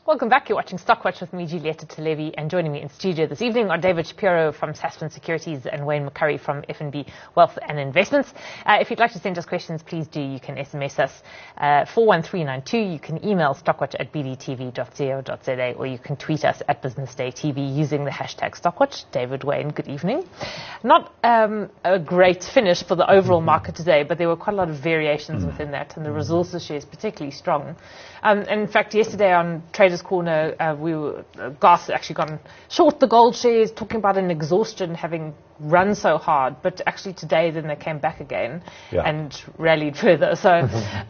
Welcome back. You're watching Stockwatch with me, Julieta Televi, and joining me in studio this evening are David Shapiro from Sasfin Securities and Wayne McCurry from F&B Wealth and Investments. If you'd like to send us questions, please do. You can SMS us 41392. You can email stockwatch@bdtv.co.za, or you can tweet us at Business Day TV using the hashtag Stockwatch. David, Wayne, good evening. Not a great finish for the overall market today, but there were quite a lot of variations within that, and the resources shares particularly strong. In fact, yesterday on Traders Corner, Garth actually gone short the gold shares, talking about an exhaustion having run so hard. But actually today, then they came back again and rallied further. So,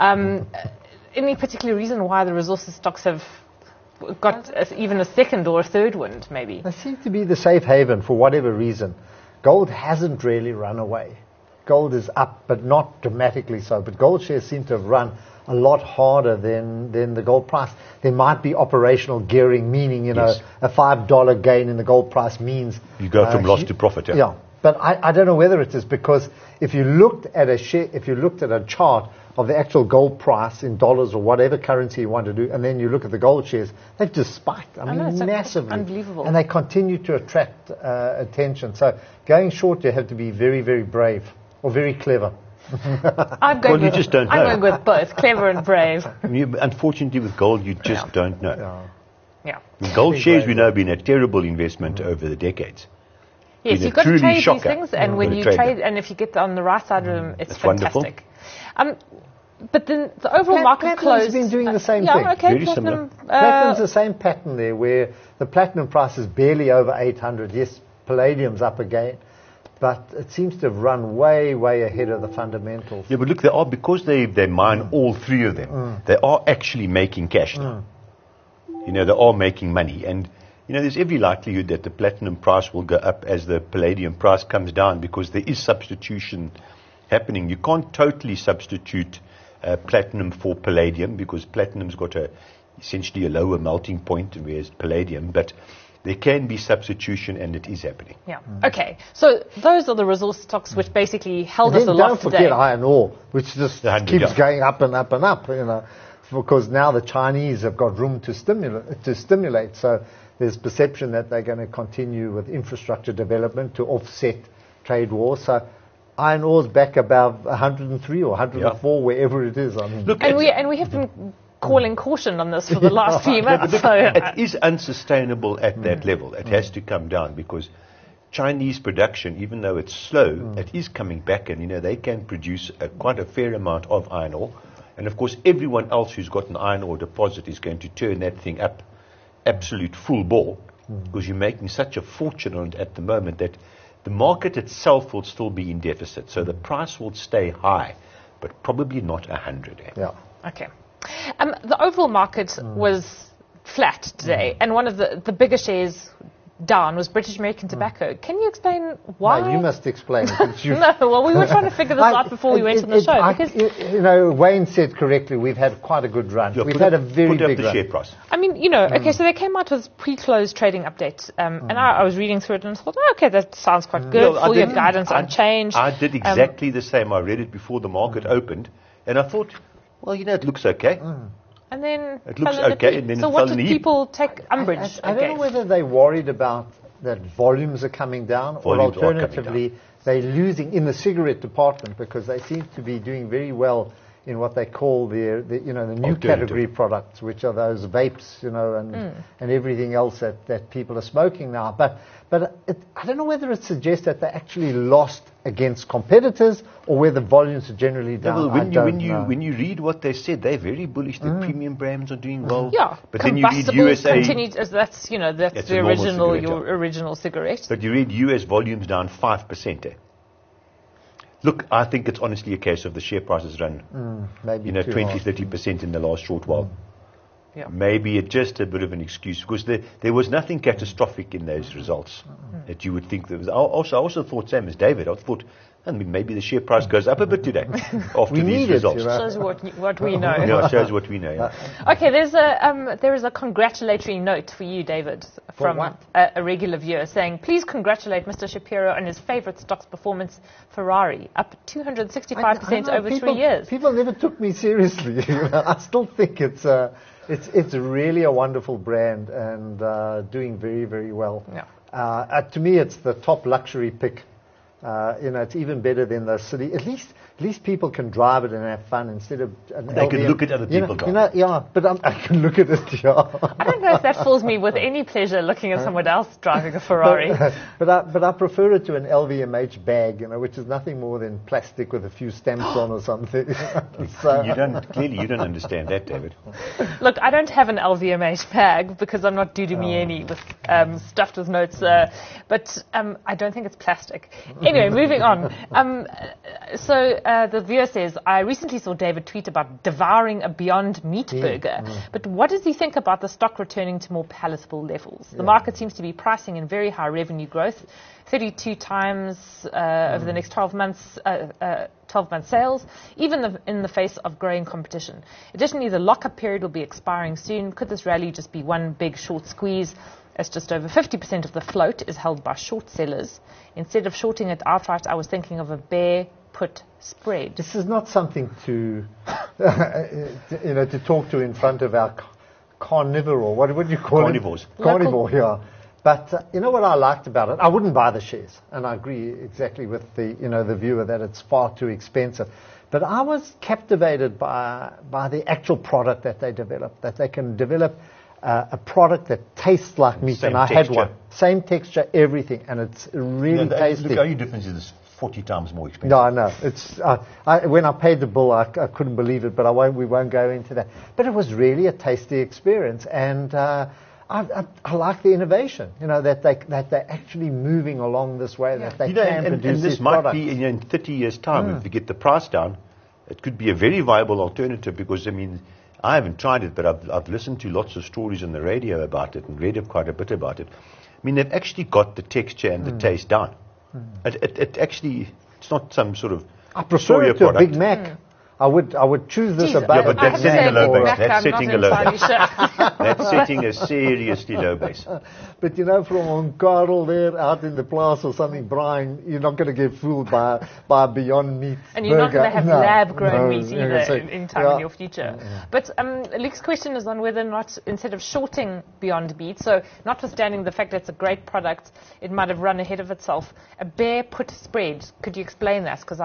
any particular reason why the resources stocks have got even a second or a third wind, maybe? They seem to be the safe haven for whatever reason. Gold hasn't really run away. Gold is up, but not dramatically so. But gold shares seem to have run a lot harder than the gold price. There might be operational gearing, meaning, a $5 gain in the gold price means you go from loss to profit. Yeah, but I don't know whether it is, because if you looked at a chart of the actual gold price in dollars or whatever currency you want to do, and then you look at the gold shares, they've just spiked. I mean, massively. Unbelievable. And they continue to attract attention. So going short, you have to be very, very brave or very clever. I'm going with both, clever and brave. Unfortunately, with gold, you just don't know. Yeah. Gold shares, we know, have been a terrible investment over the decades. Yes, you've got to trade these things, and when you trade, and if you get on the right side of them, it's fantastic. But then the overall market closed. Platinum's been doing the same thing. Okay, very similar. Platinum's the same pattern there, where the platinum price is barely over 800. Yes, palladium's up again, but it seems to have run way, way ahead of the fundamentals. Yeah, but look, because they mine all three of them, they are actually making cash now. They are making money. And, there's every likelihood that the platinum price will go up as the palladium price comes down, because there is substitution happening. You can't totally substitute platinum for palladium, because platinum's got essentially a lower melting point, whereas palladium, but there can be substitution, and it is happening. Yeah. Okay. So those are the resource stocks which basically held us aloft today. Don't forget iron ore, which just keeps going up and up and up, because now the Chinese have got room to stimulate. So there's perception that they're going to continue with infrastructure development to offset trade wars. So iron ore's back above 103 or 104, wherever it is. I mean, look, and we have been calling caution on this for the last few months. It is unsustainable at that level. It has to come down, because Chinese production, even though it's slow, it is coming back, and they can produce quite a fair amount of iron ore. And of course, everyone else who's got an iron ore deposit is going to turn that thing up absolute full bore, because you're making such a fortune on it at the moment that the market itself will still be in deficit. So the price will stay high, but probably not 100. Yeah. Okay. The overall market was flat today, and one of the bigger shares down was British American Tobacco. Can you explain why? No, you must explain. No, well, we were trying to figure this out before we went on the show. Because Wayne said correctly, we've had quite a good run. We've had a very big run. Share price. I mean, okay, so they came out with pre-close trading updates, and I was reading through it and thought, okay, that sounds quite good. Full year guidance unchanged. I did exactly the same. I read it before the market opened, and I thought, well, it looks okay. And then it looks okay, and then so what did people take umbrage? I don't know whether they're worried about that volumes are coming down, or alternatively they're losing in the cigarette department, because they seem to be doing very well in what they call the new category products, which are those vapes, and everything else that people are smoking now. But I don't know whether it suggests that they actually lost against competitors, or whether volumes are generally down. When you read what they said, they're very bullish. The premium brands are doing well. Yeah, but then you read USA. Continued, that's the original cigarette. But you read US volumes down 5%. Look, I think it's honestly a case of the share prices run, maybe 20-30% in the last short while. Yeah. Maybe it's just a bit of an excuse, because there was nothing catastrophic in those results that you would think there was. I also thought, same as David, I thought, maybe the share price goes up a bit today after these results. Shows what we know. Yeah, it shows what we know. Yeah. Okay, there is a congratulatory note for you, David, from a regular viewer saying, please congratulate Mr. Shapiro on his favourite stock's performance, Ferrari, up 265% over 3 years. People never took me seriously. I still think it's It's really a wonderful brand and doing very, very well. Yeah. To me, it's the top luxury pick. It's even better than the city. At least people can drive it and have fun instead of they can look at other people drive. But I can look at it. Yeah. I don't know if that fills me with any pleasure looking at someone else driving a Ferrari. But I prefer it to an LVMH bag, which is nothing more than plastic with a few stamps on or something. So. You don't understand that, David. Look, I don't have an LVMH bag because I'm not Dudumieni with stuffed with notes, but I don't think it's plastic. Anyway, moving on. The viewer says, I recently saw David tweet about devouring a Beyond Meat burger. But what does he think about the stock returning to more palatable levels? The market seems to be pricing in very high revenue growth, 32 times over the next 12 months, 12-month sales, even in the face of growing competition. Additionally, the lock-up period will be expiring soon. Could this rally just be one big short squeeze, as just over 50% of the float is held by short sellers? Instead of shorting it outright, I was thinking of a bear put spread. This is not something to, to talk to in front of our carnivore. What would you call Carnivores. it? Carnivore, yeah. But you know what I liked about it? I wouldn't buy the shares, and I agree exactly with the viewer that it's far too expensive. But I was captivated by the actual product that they developed. That they can develop a product that tastes like meat, and I had one. Same texture, everything, and it's really tasty. The only difference is it's 40 times more expensive. No, I know. It's when I paid the bill, I couldn't believe it, but we won't go into that. But it was really a tasty experience, and I like the innovation. That they're actually moving along this way. That they can produce this might be in 30 years' time if we get the price down. It could be a very viable alternative because I haven't tried it, but I've listened to lots of stories on the radio about it and read quite a bit about it. They've actually got the texture and the taste down. It actually, it's not some sort of I prefer it to a Big Mac. I would choose this above. Yeah, but that's setting a low base. That's setting a low base. That's setting a seriously low base. But from Karel there out in the plaza or something, Brian, you're not going to get fooled by a Beyond Meat and you're burger. not going to have lab-grown meat either in time in your future. Yeah. But Luke's question is on whether or not, instead of shorting Beyond Meat, so notwithstanding the fact that it's a great product, it might have run ahead of itself, a bear put spread. Could you explain that? Because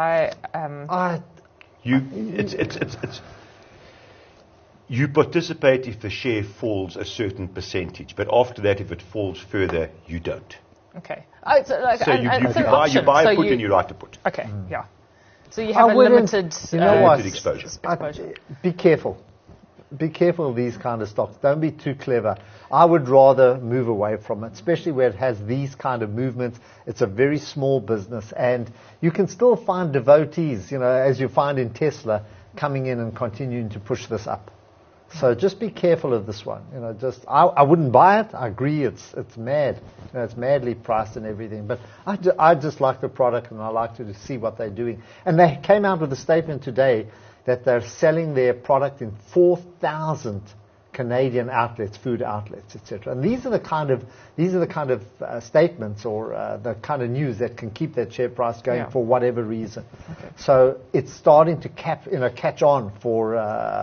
you participate if the share falls a certain percentage, but after that, if it falls further, you don't. Okay. You buy a put and you write a put. Okay, yeah. So you have a limited exposure. Be careful. Be careful of these kind of stocks. Don't be too clever. I would rather move away from it, especially where it has these kind of movements. It's a very small business, and you can still find devotees, as you find in Tesla, coming in and continuing to push this up. So just be careful of this one. I wouldn't buy it. I agree, it's mad. It's madly priced and everything. But I just like the product, and I like to see what they're doing. And they came out with a statement today that they're selling their product in 4,000 Canadian outlets, food outlets, etc. And these are the kind of statements or the kind of news that can keep that share price going for whatever reason. Okay. So it's starting to catch on for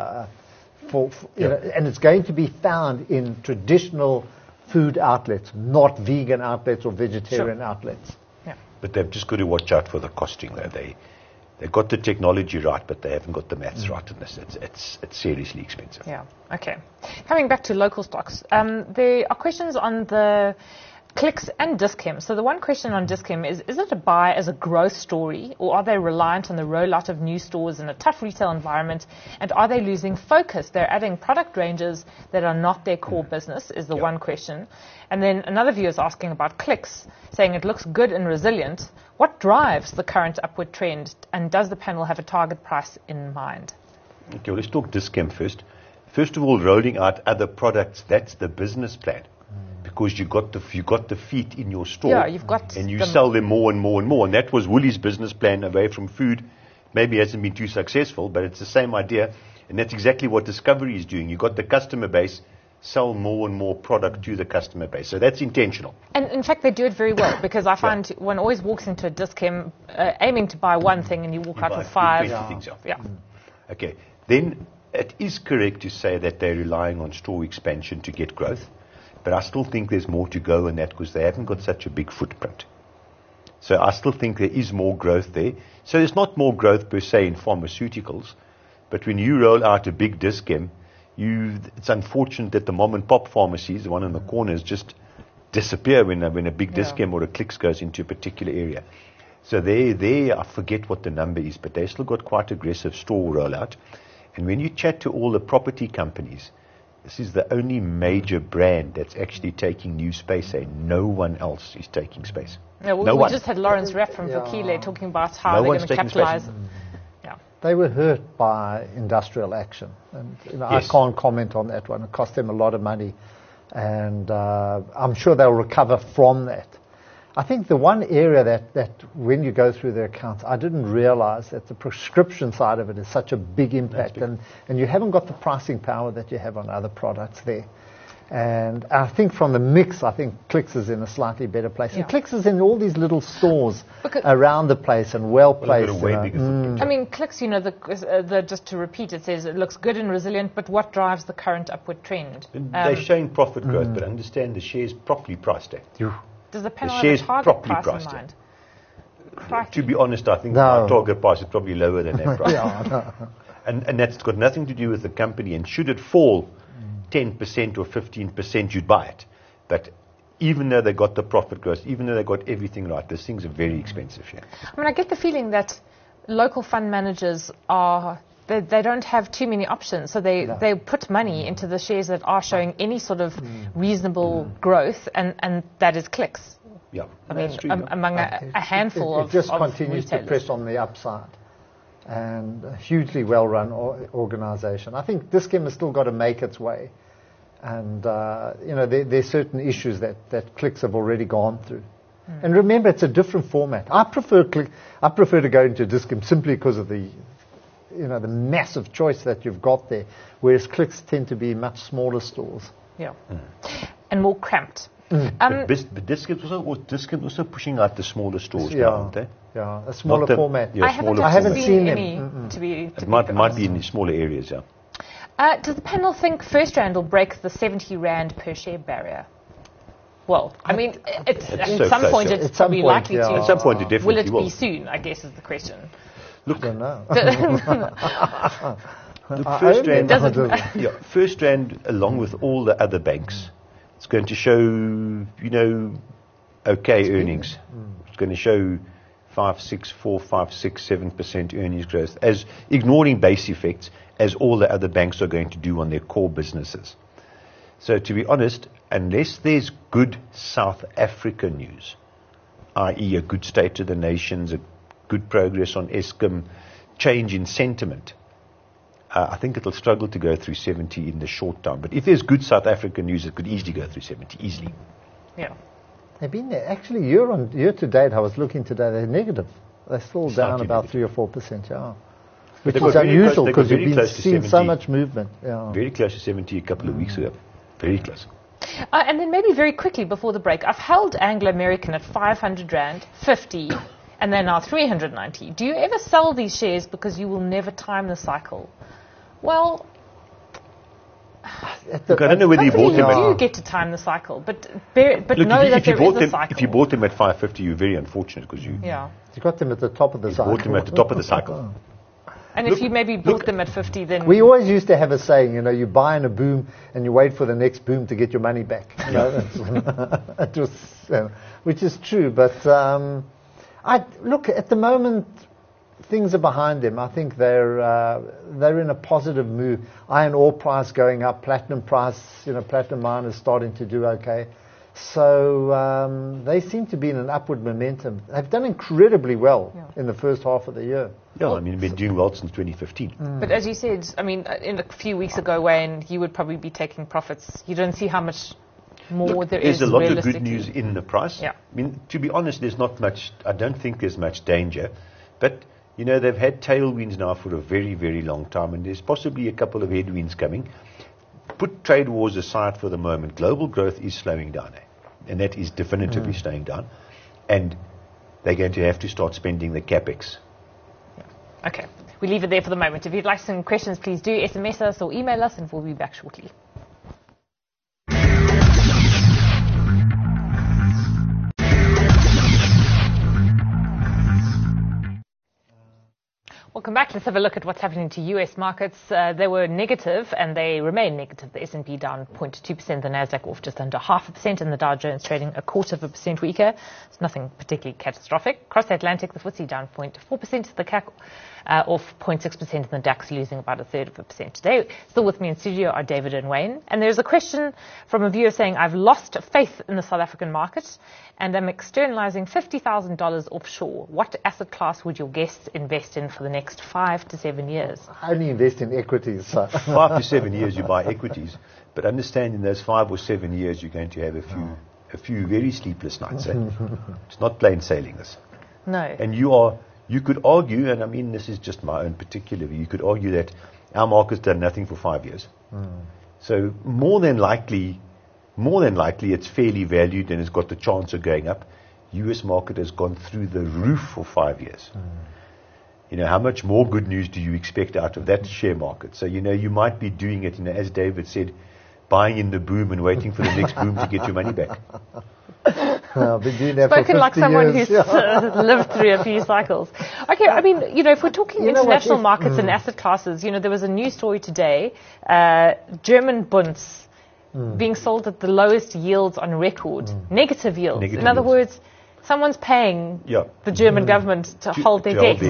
and it's going to be found in traditional food outlets, not vegan outlets or vegetarian outlets. Yeah. But they've just got to watch out for the costing there. They've got the technology right, but they haven't got the maths right in this. It's seriously expensive. Yeah. Okay. Coming back to local stocks, there are questions on the Clicks and Dis-Chem. So the one question on Dis-Chem is it a buy as a growth story, or are they reliant on the rollout of new stores in a tough retail environment, and are they losing focus? They're adding product ranges that are not their core business, is the one question. And then another viewer is asking about Clicks, saying it looks good and resilient. What drives the current upward trend, and does the panel have a target price in mind? Okay, well, let's talk Dis-Chem first. First of all, rolling out other products, that's the business plan. Because you got the feet in your store, and you sell them more and more and more. And that was Woolies' business plan away from food. Maybe it hasn't been too successful, but it's the same idea. And that's exactly what Discovery is doing. You got the customer base, sell more and more product to the customer base. So that's intentional. And in fact, they do it very well, because I find one always walks into a Dis-Chem aiming to buy one thing, and you walk out with 5. Things, Okay. Then it is correct to say that they're relying on store expansion to get growth, but I still think there's more to go in that because they haven't got such a big footprint. So I still think there is more growth there. So there's not more growth per se in pharmaceuticals, but when you roll out a big Dis-Chem, it's unfortunate that the mom and pop pharmacies, the one in the corners, just disappear when a big Dis-Chem or a Clicks goes into a particular area. So there, I forget what the number is, but they've still got quite aggressive store rollout. And when you chat to all the property companies, this is the only major brand that's actually taking new space, and no one else is taking space. Yeah, we just had Lawrence Rapp from Vukile talking about how they're going to capitalize. Yeah. They were hurt by industrial action. And I can't comment on that one. It cost them a lot of money. And I'm sure they'll recover from that. I think the one area that when you go through their accounts, I didn't realize that the prescription side of it is such a big impact. And you haven't got the pricing power that you have on other products there. And I think from the mix, I think Clicks is in a slightly better place. And Clicks is in all these little stores around the place and well placed. I mean, Clicks, just to repeat, it says it looks good and resilient, but what drives the current upward trend? They're showing profit growth, but understand the share's properly priced at. Does the panel have a target price in mind? To be honest, I think our target price is probably lower than that price. And that's got nothing to do with the company. And should it fall 10% or 15%, you'd buy it. But even though they got the profit growth, even though they got everything right, these things are very expensive here. I mean, I get the feeling that local fund managers they don't have too many options, so they put money into the shares that are showing any sort of reasonable growth, and that is Clicks. Yeah, I mean, among a handful of retailers. It just continues retailers. to press on the upside, and a hugely well-run organization. I think Dis-Chem has still got to make its way, and there's certain issues that Clicks have already gone through. And remember, it's a different format. I prefer to go into Dis-Chem simply because of the massive choice that you've got there, whereas Clicks tend to be much smaller stores. Yeah. And more cramped. But Dis-Chem also pushing out the smaller stores now, aren't they? Yeah, a smaller format. I haven't seen any. It might be in the smaller areas, Does the panel think First Rand will break the 70 Rand per share barrier? Well, I mean, at some point it's probably likely to. At some point it definitely will. Will it be soon, I guess, is the question. Look, I don't know. First Rand, along with all the other banks, it's going to show, okay earnings. It's going to show 7% earnings growth, as ignoring base effects, as all the other banks are going to do on their core businesses. So to be honest, unless there's good South African news, i.e. a good state of the nations, a good progress on Eskom, change in sentiment, I think it'll struggle to go through 70 in the short term. But if there's good South African news, it could easily go through 70, easily. Yeah. They've been there. Actually, year to date, I was looking today, they're negative. They're still down about 3 or 4%, Which is unusual because you've been seeing so much movement. Yeah. Very close to 70 a couple of weeks ago. Very close. And then maybe very quickly before the break, I've held Anglo American at 500 Rand, 50, and they're now 390. Do you ever sell these shares because you will never time the cycle? Well, look, I don't know whether you bought them. You do get to time the cycle, but know that there is a cycle. If you bought them at 550, you're very unfortunate because you got them at the top of the cycle. Bought them at the top of the cycle. And if you maybe bought them at 50, then... We always used to have a saying, you buy in a boom and you wait for the next boom to get your money back. It was, which is true. But look, at the moment, things are behind them. I think they're in a positive move. Iron ore price going up, platinum price, platinum miners starting to do okay. So they seem to be in an upward momentum. They've done incredibly well in the first half of the year. Yeah, I mean, they've been doing well since 2015. But as you said, I mean, in a few weeks ago, Wayne, you would probably be taking profits. You don't see how much more there is. There's a lot of good news in the price. Yeah. I mean, to be honest, there's not much. I don't think there's much danger. But, they've had tailwinds now for a very, very long time, and there's possibly a couple of headwinds coming. Put trade wars aside for the moment. Global growth is slowing down, and that is definitively slowing down. And they're going to have to start spending the capex. Okay. we leave it there for the moment. If you'd like some questions, please do SMS us or email us, and we'll be back shortly. Welcome back. Let's have a look at what's happening to U.S. markets. They were negative, and they remain negative. The S&P down 0.2%, the Nasdaq off just under 0.5%, and the Dow Jones trading 0.25% weaker. It's nothing particularly catastrophic. Across the Atlantic, the FTSE down 0.4%, the CAC off 0.6%, and the DAX losing about 1/3%. Today, still with me in studio are David and Wayne. And there's a question from a viewer saying, I've lost faith in the South African market, and I'm externalizing $50,000 offshore. What asset class would your guests invest in for the next 5 to 7 years? I only invest in equities. So. 5 to 7 years you buy equities, but understand in those 5 or 7 years you're going to have a few very sleepless nights. It's not plain sailing this. No. And you could argue, and I mean this is just my own particular view, you could argue that our market's done nothing for 5 years. So more than likely it's fairly valued and it's got the chance of going up. US market has gone through the roof for 5 years. You know, how much more good news do you expect out of that share market? So, you might be doing it, as David said, buying in the boom and waiting for the next boom to get your money back. I've been doing that Spoken for 50 like someone years. who's lived through a few cycles. Okay, I mean, if we're talking international markets and asset classes, there was a news story today, German bunds being sold at the lowest yields on record, negative yields. In other words, someone's paying the German government to hold their debt.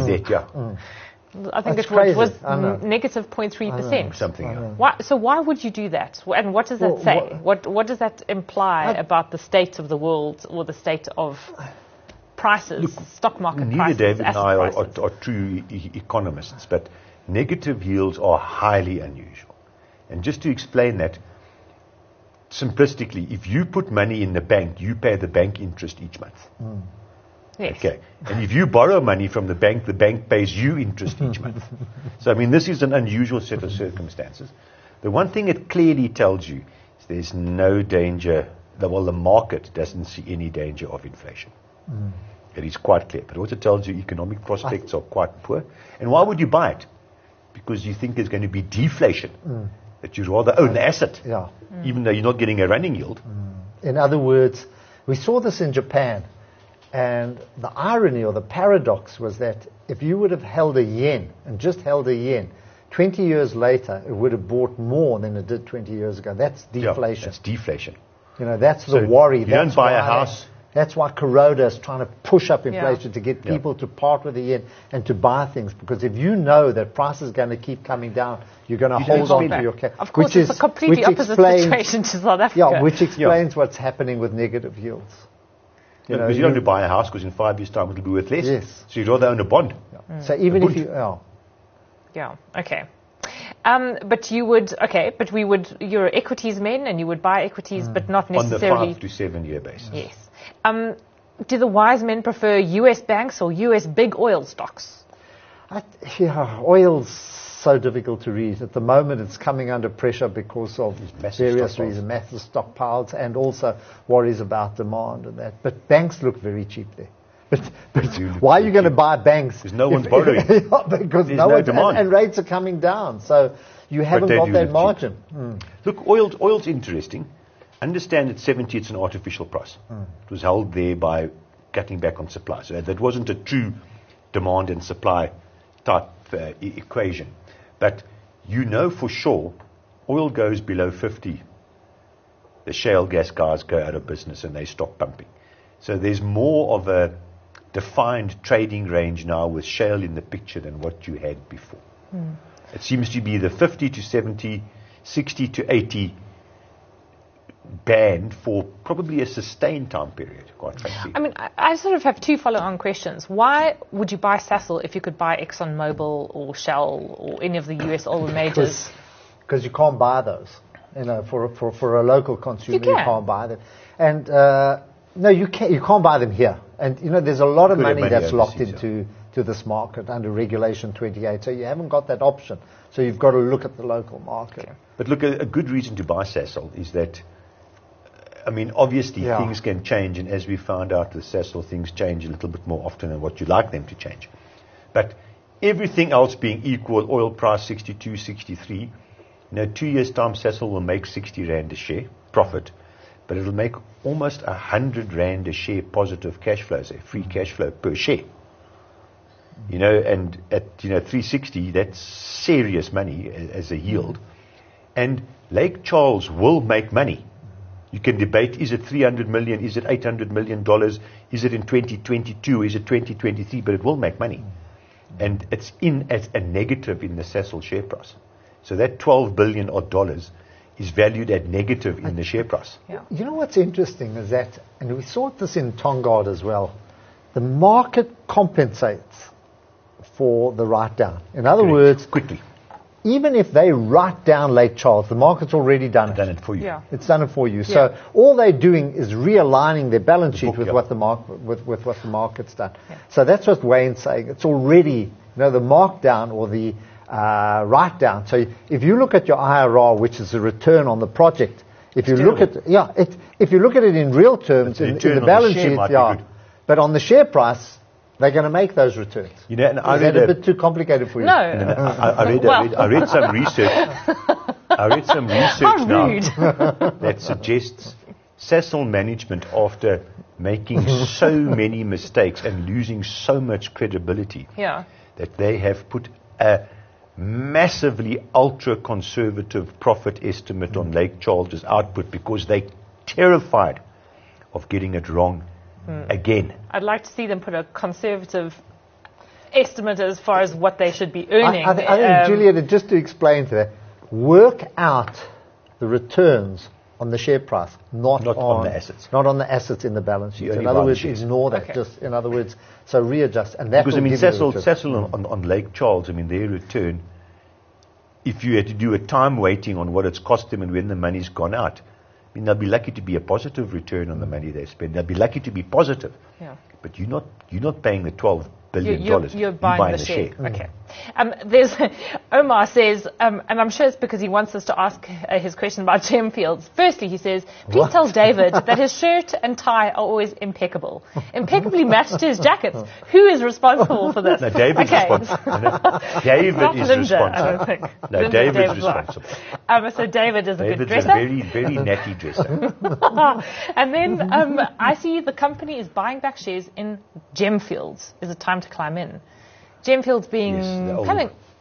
I think That's it was negative 0.3%. Something. So why would you do that? And what does that say? What does that imply about the state of the world or the state of prices, stock market neither prices, David and I prices? are true economists, but negative yields are highly unusual. And just to explain that, simplistically, if you put money in the bank, you pay the bank interest each month. Yes. Okay. And if you borrow money from the bank pays you interest each month. So, I mean, this is an unusual set of circumstances. The one thing it clearly tells you is there's no danger, the market doesn't see any danger of inflation. It is quite clear. But it also tells you economic prospects are quite poor. And why would you buy it? Because you think there's going to be deflation. That you'd rather own the asset, even though you're not getting a running yield. In other words, we saw this in Japan. And the irony or the paradox was that if you would have held a yen and just held a yen, 20 years later, it would have bought more than it did 20 years ago. That's deflation. That's deflation. That's the worry. You don't buy a house. That's why Kuroda is trying to push up inflation to get people to part with the yen and to buy things. Because if you know that price is going to keep coming down, you're going to hold on to your cash. Of course, it's a completely opposite situation to South Africa. Yeah, which explains what's happening with negative yields. Because you don't have to buy a house because in 5 years' time it'll be worth less. Yes. So you'd rather own a bond. So even if you... okay. But you would... Okay, but you're equities men and you would buy equities, but not necessarily... On the 5 to 7 year basis. Yes. Do the wise men prefer US banks or US big oil stocks? Oil's so difficult to read. At the moment, it's coming under pressure because of various reasons, massive stockpiles, and also worries about demand and that. But banks look very cheap there. But why are you going to buy banks? Because no one's borrowing. Because no demand. And rates are coming down. So you haven't got that margin. Look, oil's interesting. Understand at 70 it's an artificial price. It was held there by cutting back on supply. So that wasn't a true demand and supply type equation. But for sure, oil goes below 50. The shale gas guys go out of business and they stop pumping. So there's more of a defined trading range now with shale in the picture than what you had before. It seems to be the 50 to 70, 60 to 80 band for probably a sustained time period, quite frankly. I mean, I sort of have two follow-on questions. Why would you buy Sasol if you could buy ExxonMobil or Shell or any of the US oil majors? Because you can't buy those. For a local consumer, you can't buy them. And no, you can't buy them here. And there's a lot of money that's locked into this market under Regulation 28. So you haven't got that option. So you've got to look at the local market. Okay. But look, a good reason to buy Sasol is that, obviously things can change, and as we found out with Sasol, things change a little bit more often than what you'd like them to change. But everything else being equal, oil price 62, 63, 2 years' time, Sasol will make 60 Rand a share profit, but it'll make almost 100 Rand a share positive cash flows, free cash flow per share. And at 360, that's serious money as a yield. And Lake Charles will make money. You can debate, is it 300 million, is it $800 million, is it in 2022, is it 2023, but it will make money. And it's in as a negative in the Sasol share price. So that $12 billion odd is valued at negative in the share price. Yeah. You know what's interesting is that, and we saw this in Tongaat as well, the market compensates for the write-down. In other words, quickly. Even if they write down Lake Charles, the market's already done it. Done it for you. Yeah. It's done it for you. So all they're doing is realigning their balance sheet with what the market's done. Yeah. So that's what Wayne's saying. It's already, the markdown or the write-down. So if you look at your IRR, which is the return on the project, if you look at it in real terms, in the balance sheet, but on the share price, they're going to make those returns. And I read a bit too complicated for you. No. I read some research. I read some research now that suggests Sasol management, after making so many mistakes and losing so much credibility, that they have put a massively ultra-conservative profit estimate on Lake Charles' output because they're terrified of getting it wrong again. I'd like to see them put a conservative estimate as far as what they should be earning. I think Juliet, just to explain to that, work out the returns on the share price, not on the assets. Not on the assets in the balance sheet. In other words, ignore that. Okay. Just, in other words, so readjust. And that because, Sasol on Lake Charles, their return, if you had to do a time weighting on what it's cost them and when the money's gone out, they'll be lucky to be a positive return on the money they spend. They'll be lucky to be positive. Yeah. But you're not paying the $12 billion. You're buying the share. Okay. There's Omar says, and I'm sure it's because he wants us to ask his question about Gemfields. Firstly, he says, please tell David that his shirt and tie are always impeccable. Impeccably matched to his jackets. Who is responsible for this? No, David's responsible. David is responsible. I don't think. No, David's responsible. So David is a good dresser. David's a very, very natty dresser. And then I see the company is buying back shares in Gemfields. Is it time to climb in? Gemfields being the old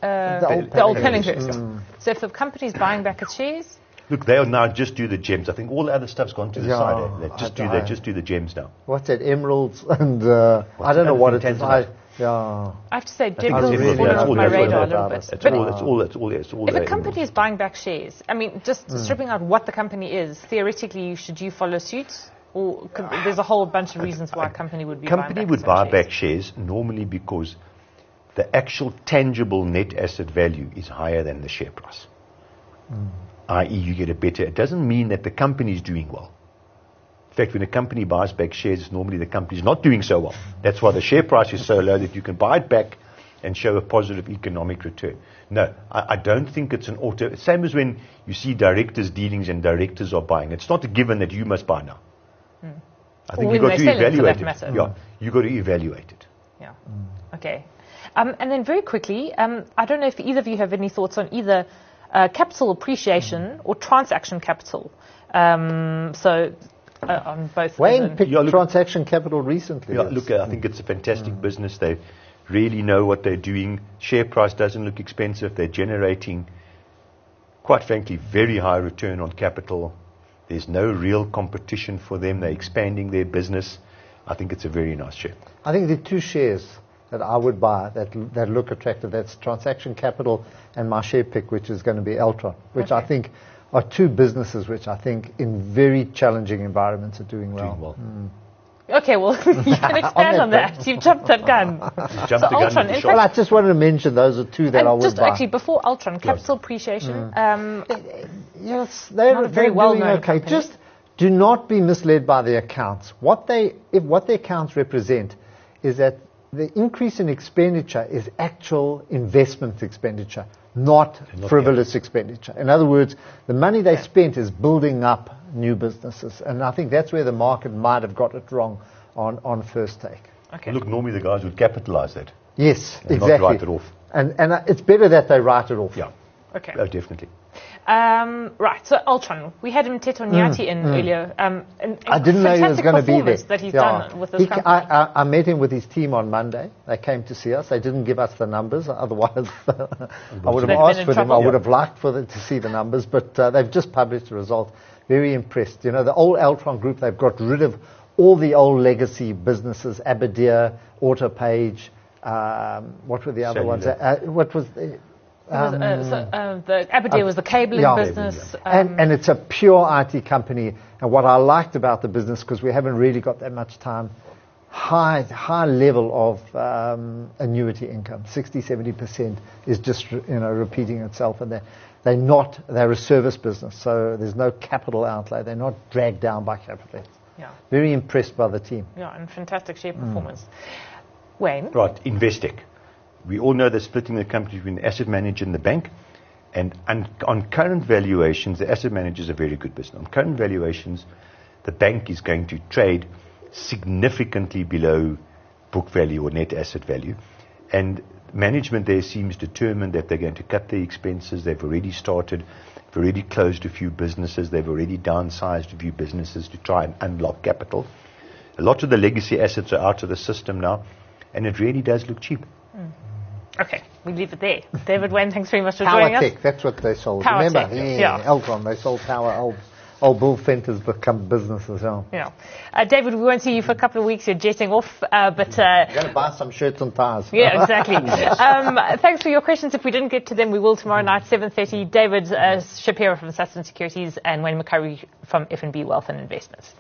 Penning Group. So if the company's buying back its shares, look, they'll now just do the gems. I think all the other stuff's gone to the side. They just do the gems now. What's that? Emeralds and I don't know what it is. I have to say, Gemfields is fallen off my radar a little bit. That's all. If a company is buying back shares, just stripping out what the company is, theoretically, should you follow suit? Or there's a whole bunch of reasons why a company would be buying back shares. Company would buy back shares normally because the actual tangible net asset value is higher than the share price. I.e., you get a better. It doesn't mean that the company is doing well. In fact, when a company buys back shares, normally the company is not doing so well. That's why the share price is so low that you can buy it back and show a positive economic return. No, I don't think it's an auto. Same as when you see directors' dealings and directors are buying. It's not a given that you must buy now. I think you've got to evaluate it. Yeah, you've got to evaluate it. Yeah. Okay. And then very quickly, I don't know if either of you have any thoughts on either capital appreciation or transaction capital. On both. Wayne picked transaction capital recently. Yeah, look, I think it's a fantastic business. They really know what they're doing. Share price doesn't look expensive. They're generating, quite frankly, very high return on capital. There's no real competition for them. They're expanding their business. I think it's a very nice share. I think the two shares that I would buy that look attractive, that's Transaction Capital and my share pick, which is going to be Altron, which I think are two businesses which I think in very challenging environments are doing well. Okay, well, you can expand on that. You've jumped that gun. Altron, well, I just wanted to mention those are two that I would buy. Actually, before Altron, capital appreciation. Yes, they're very well known. Okay, just do not be misled by the accounts. What the accounts represent is that the increase in expenditure is actual investment expenditure, not frivolous expenditure. In other words, the money they spent is building up new businesses. And I think that's where the market might have got it wrong on first take. Okay. Look, normally the guys would capitalize that. Yes, and exactly. not write it off. And it's better that they write it off. Yeah. Okay. Oh, definitely. Right, so Altron. We had Mteto Nyati in earlier. I didn't know he was going to be there. That he's done with this company. I met him with his team on Monday. They came to see us. They didn't give us the numbers. Otherwise, I would have asked for them. I would have liked for them to see the numbers. But they've just published the result. Very impressed. You know, the old Altron group, they've got rid of all the old legacy businesses, Aberdeen, Autopage, what were the other ones? What was the... the Aberdeen was the cabling business. And it's a pure IT company. And what I liked about the business, because we haven't really got that much time, high level of annuity income. 60-70% is just repeating itself. And they're a service business, so there's no capital outlay. They're not dragged down by capital. Yeah. Very impressed by the team. Yeah, and fantastic share performance. Wayne? Right, Investec. We all know they're splitting the company between the asset manager and the bank. And on current valuations, the asset manager is a very good business. On current valuations, the bank is going to trade significantly below book value or net asset value. And management there seems determined that they're going to cut the expenses. They've already started. They've already closed a few businesses. They've already downsized a few businesses to try and unlock capital. A lot of the legacy assets are out of the system now, and it really does look cheap. Okay, we leave it there. David Wayne, thanks very much for joining us. PowerTech, that's what they sold. Power Remember? Tech, yeah. Altron, they sold power. Old Bull Fenter's become business as well. Yeah. David, we won't see you for a couple of weeks. You're jetting off, but... You're going to buy some shirts and ties. Yeah, exactly. Thanks for your questions. If we didn't get to them, we will tomorrow night, 7:30. David Shapiro from Sasson Securities and Wayne McCurry from F&B Wealth and Investments.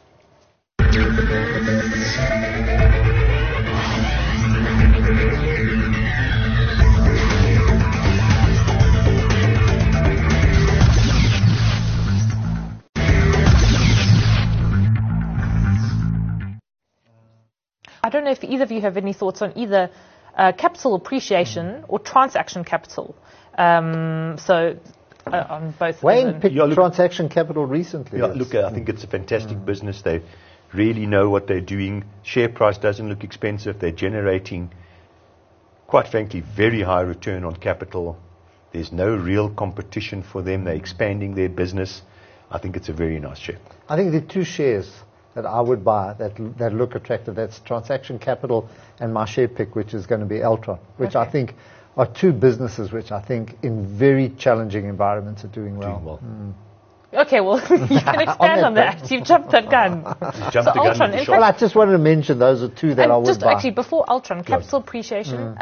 I don't know if either of you have any thoughts on either capital appreciation or transaction capital. On both. Wayne picked transaction capital recently. Yeah, look, I think it's a fantastic business. They really know what they're doing. Share price doesn't look expensive. They're generating, quite frankly, very high return on capital. There's no real competition for them. They're expanding their business. I think it's a very nice share. I think the two shares that I would buy that look attractive, that's transaction capital and my share pick, which is going to be Altron, which I think are two businesses which I think in very challenging environments are doing well. Okay, well, you can expand on that. You've jumped that gun. Altron, well, I just wanted to mention those are two that I would buy. Actually, before Altron, capital appreciation.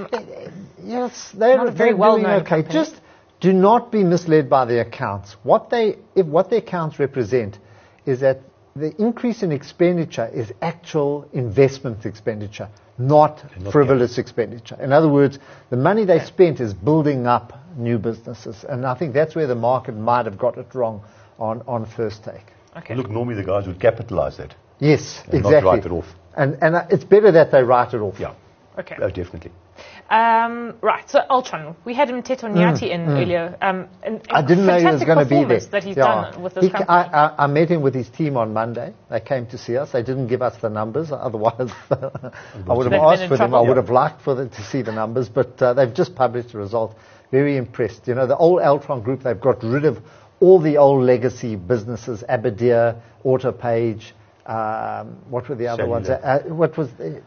Yes, they're very well known. Okay, just do not be misled by the accounts. What the accounts represent is that the increase in expenditure is actual investment expenditure, not frivolous expenditure. In other words, the money they spent is building up new businesses. And I think that's where the market might have got it wrong on first take. Okay. Look, normally the guys would capitalize that. Yes, and exactly. Not write it off. And it's better that they write it off. Yeah. Okay. Oh, definitely. Right, so Altron. We had Mteto Nyati in earlier. I didn't know he was going to be there. That he's done with this company. I met him with his team on Monday. They came to see us. They didn't give us the numbers. Otherwise, I would have asked for them. I would have liked for them to see the numbers. But they've just published the result. Very impressed. You know, the old Altron group, they've got rid of all the old legacy businesses, Aberdeen, Autopage, what were the other ones? What was the...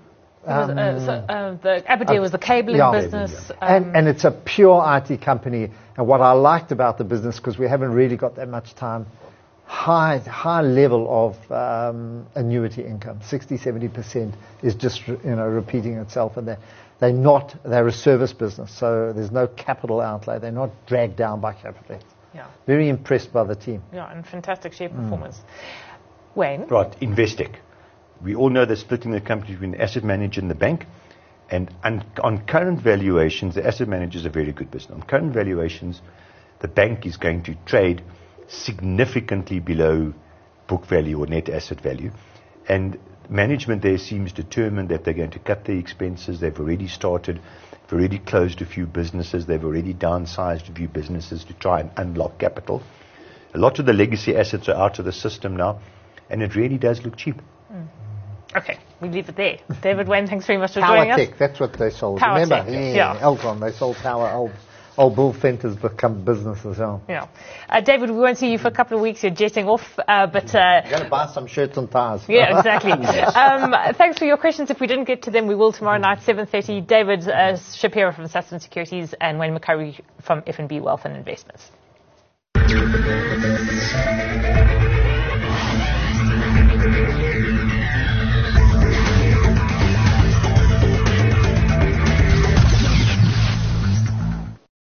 the Aberdeen was the cabling business. And it's a pure IT company. And what I liked about the business, because we haven't really got that much time, high level of annuity income. 60-70% is just repeating itself. And they're a service business, so there's no capital outlay. They're not dragged down by capital. Yeah. Very impressed by the team. Yeah, and fantastic share performance. Wayne? Right, Investec. We all know they're splitting the company between the asset manager and the bank. And on current valuations, the asset manager is a very good business. On current valuations, the bank is going to trade significantly below book value or net asset value. And management there seems determined that they're going to cut the expenses. They've already started. They've already closed a few businesses. They've already downsized a few businesses to try and unlock capital. A lot of the legacy assets are out of the system now, and it really does look cheap. Okay, we leave it there. David Wayne, thanks very much for joining us. PowerTech, that's what they sold. Power Remember? Tech, yeah. Eltron, they sold power. Old Bull Fenter's become business as well. Yeah. David, we won't see you for a couple of weeks. You're jetting off, but... You're going to buy some shirts and ties. Yeah, exactly. Thanks for your questions. If we didn't get to them, we will tomorrow night, 7:30. David Shapiro from Sasfin Securities and Wayne McCurry from F&B Wealth and Investments.